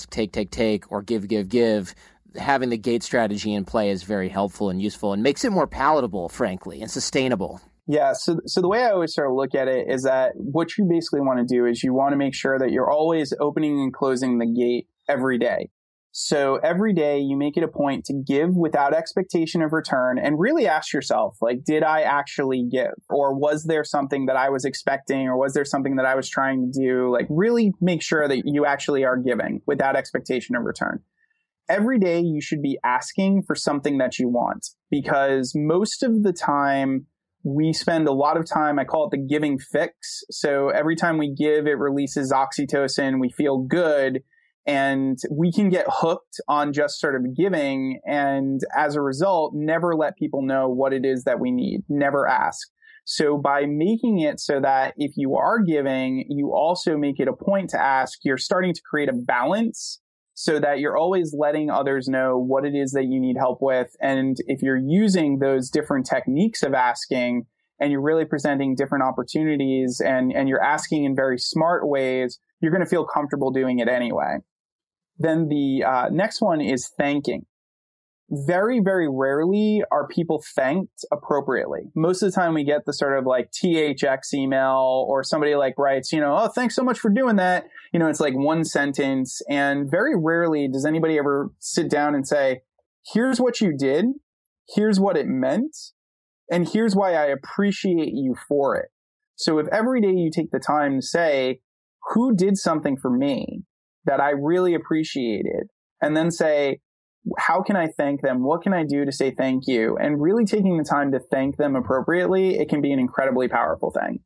take, or give, having the gate strategy in play is very helpful and useful and makes it more palatable, frankly, and sustainable. Yeah. So the way I always sort of look at it is that what you basically want to do is you want to make sure that you're always opening and closing the gate every day. So every day you make it a point to give without expectation of return and really ask yourself, like, did I actually give? Or was there something that I was expecting? Or was there something that I was trying to do? Like, really make sure that you actually are giving without expectation of return. Every day you should be asking for something that you want, because most of the time we spend a lot of time, I call it the giving fix. So every time we give, it releases oxytocin. We feel good, and we can get hooked on just sort of giving. And as a result, never let people know what it is that we need. Never ask. So by making it so that if you are giving, you also make it a point to ask, you're starting to create a balance so that you're always letting others know what it is that you need help with. And if you're using those different techniques of asking and you're really presenting different opportunities and you're asking in very smart ways, you're going to feel comfortable doing it anyway. Then the next one is thanking. Very, very rarely are people thanked appropriately. Most of the time we get the sort of like THX email or somebody like writes, oh, thanks so much for doing that. It's like one sentence. And very rarely does anybody ever sit down and say, here's what you did. Here's what it meant. And here's why I appreciate you for it. So if every day you take the time to say, who did something for me that I really appreciated? And then say, how can I thank them? What can I do to say thank you? And really taking the time to thank them appropriately, it can be an incredibly powerful thing.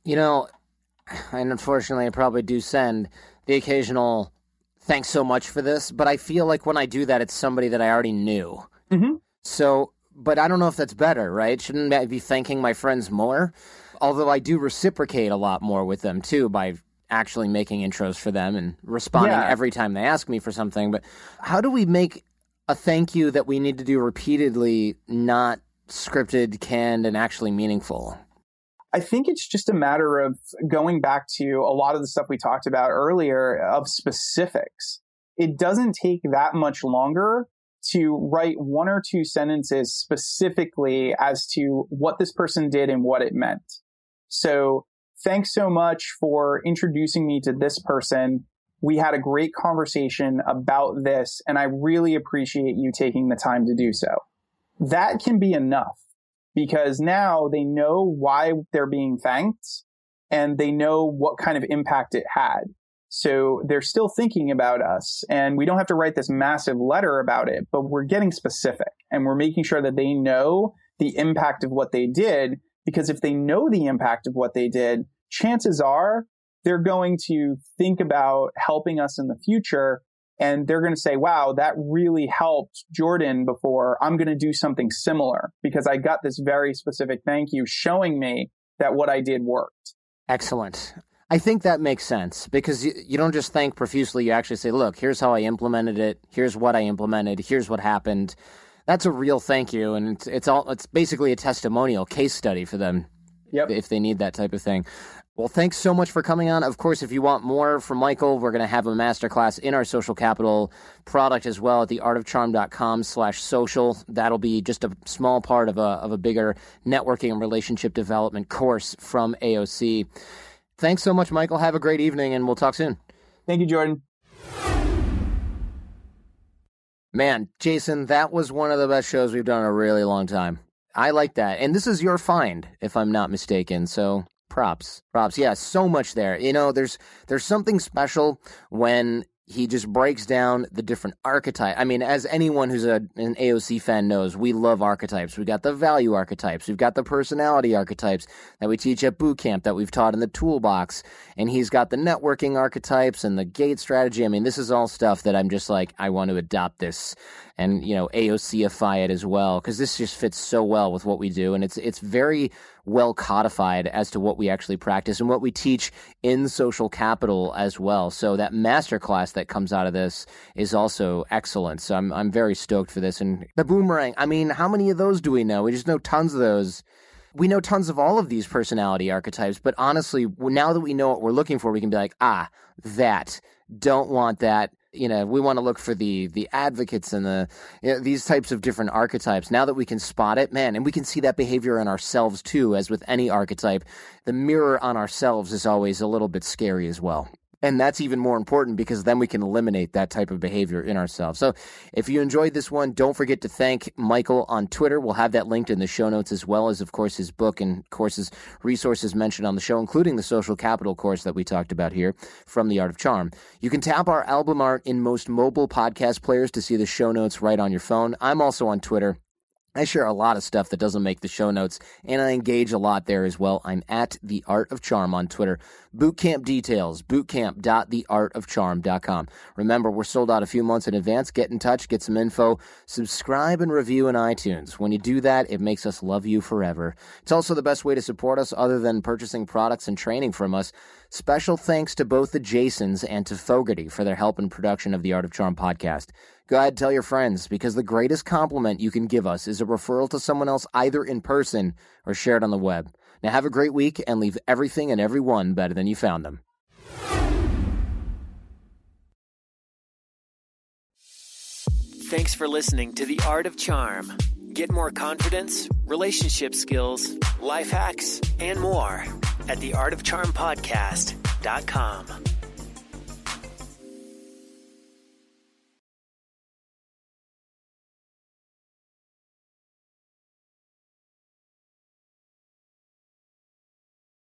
And unfortunately, I probably do send the occasional thanks so much for this, but I feel like when I do that, it's somebody that I already knew. Mm-hmm. So, but I don't know if that's better, right? Shouldn't I be thanking my friends more? Although I do reciprocate a lot more with them, too, by actually making intros for them and responding every time they ask me for something. But how do we make a thank you that we need to do repeatedly not scripted, canned, and actually meaningful? I think it's just a matter of going back to a lot of the stuff we talked about earlier of specifics. It doesn't take that much longer to write one or two sentences specifically as to what this person did and what it meant. So, thanks so much for introducing me to this person. We had a great conversation about this, and I really appreciate you taking the time to do so. That can be enough, because now they know why they're being thanked and they know what kind of impact it had. So they're still thinking about us, and we don't have to write this massive letter about it, but we're getting specific and we're making sure that they know the impact of what they did, because if they know the impact of what they did, chances are they're going to think about helping us in the future, and they're going to say, wow, that really helped Jordan before. I'm going to do something similar because I got this very specific thank you showing me that what I did worked. Excellent. I think that makes sense, because you don't just thank profusely. You actually say, look, here's how I implemented it. Here's what I implemented. Here's what happened. That's a real thank you. And it's basically a testimonial case study for them. Yep. If they need that type of thing. Well, thanks so much for coming on. Of course, if you want more from Michael, we're going to have a masterclass in our Social Capital product as well at theartofcharm.com/social. That'll be just a small part of a bigger networking and relationship development course from AOC. Thanks so much, Michael. Have a great evening, and we'll talk soon. Thank you, Jordan. Man, Jason, that was one of the best shows we've done in a really long time. I like that. And this is your find, if I'm not mistaken. So props. Yeah, so much there. There's something special when he just breaks down the different archetypes. I mean, as anyone who's an AOC fan knows, we love archetypes. We got the value archetypes. We've got the personality archetypes that we teach at boot camp that we've taught in the toolbox. And he's got the networking archetypes and the gate strategy. I mean, this is all stuff that I'm just like, I want to adopt this and, AOC-ify it as well, because this just fits so well with what we do. And it's very well codified as to what we actually practice and what we teach in Social Capital as well. So that masterclass that comes out of this is also excellent. So I'm very stoked for this. And the boomerang, I mean, how many of those do we know? We just know tons of those. We know tons of all of these personality archetypes, but honestly, now that we know what we're looking for, we can be like, that, don't want that. You know, we want to look for the advocates and these types of different archetypes. Now that we can spot it, man, and we can see that behavior in ourselves too, as with any archetype, the mirror on ourselves is always a little bit scary as well. And that's even more important because then we can eliminate that type of behavior in ourselves. So if you enjoyed this one, don't forget to thank Michael on Twitter. We'll have that linked in the show notes, as well as, of course, his book and courses, resources mentioned on the show, including the Social Capital course that we talked about here from The Art of Charm. You can tap our album art in most mobile podcast players to see the show notes right on your phone. I'm also on Twitter. I share a lot of stuff that doesn't make the show notes, and I engage a lot there as well. I'm at The Art of Charm on Twitter. Bootcamp details, bootcamp.theartofcharm.com. Remember, we're sold out a few months in advance. Get in touch, get some info, subscribe and review in iTunes. When you do that, it makes us love you forever. It's also the best way to support us other than purchasing products and training from us. Special thanks to both the Jasons and to Fogarty for their help in production of the Art of Charm podcast. Go ahead and tell your friends, because the greatest compliment you can give us is a referral to someone else either in person or shared on the web. Now have a great week and leave everything and everyone better than you found them. Thanks for listening to The Art of Charm. Get more confidence, relationship skills, life hacks, and more at theartofcharmpodcast.com.